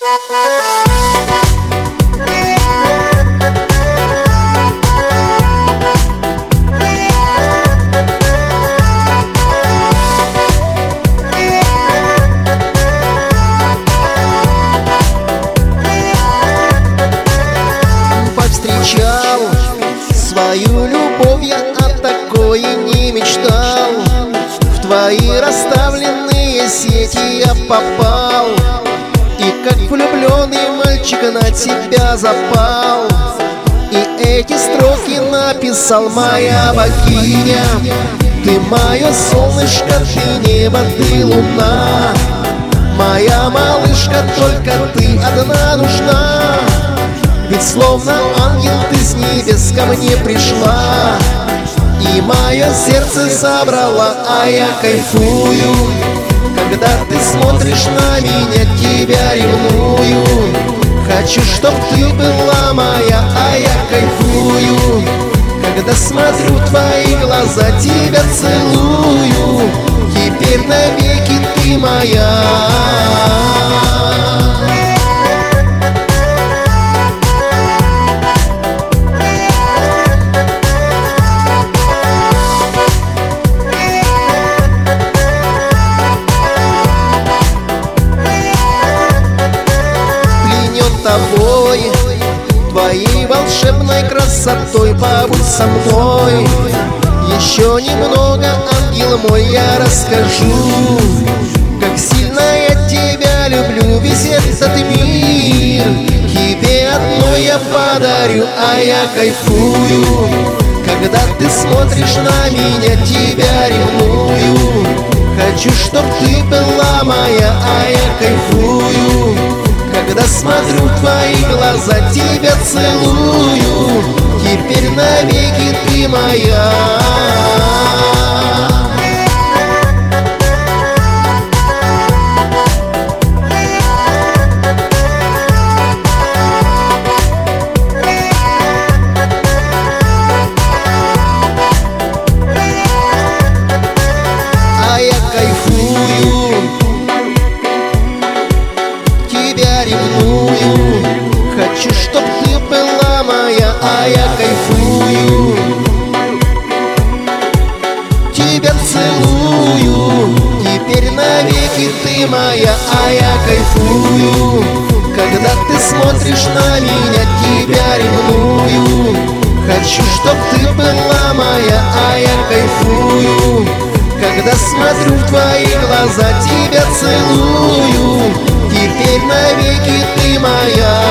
Повстречал свою любовь, я о такой не мечтал. В твои расставленные сети я попал, и как влюбленный мальчик на тебя запал. И эти строки написал моя богиня: ты мое солнышко, ты небо, ты луна. Моя малышка, только ты одна нужна. Ведь словно ангел ты с небес ко мне пришла, и мое сердце забрала, а я кайфую. Когда ты смотришь на меня, тебя ревную. Хочу, чтоб ты была моя, а я кайфую. Когда смотрю в твои глаза, тебя целую. Теперь навеки ты моя. Тобой, твоей волшебной красотой, побудь со мной. Еще немного, ангел мой, я расскажу, как сильно я тебя люблю, весь этот мир тебе одной я подарю, а я кайфую. Когда ты смотришь на меня, тебя ревную. Хочу, чтоб ты была моя, а я кайфую. Когда смотрю в твои глаза, тебя целую. Теперь навеки ты моя. А я кайфую, тебя ревную. Хочу, чтоб ты была моя, а я кайфую. Тебя целую. Теперь навеки ты моя, а я кайфую. Когда ты смотришь на меня, тебя ревную. Хочу, чтоб ты была моя, а я кайфую. Когда смотрю в твои глаза, тебя целую. Теперь навеки ты моя.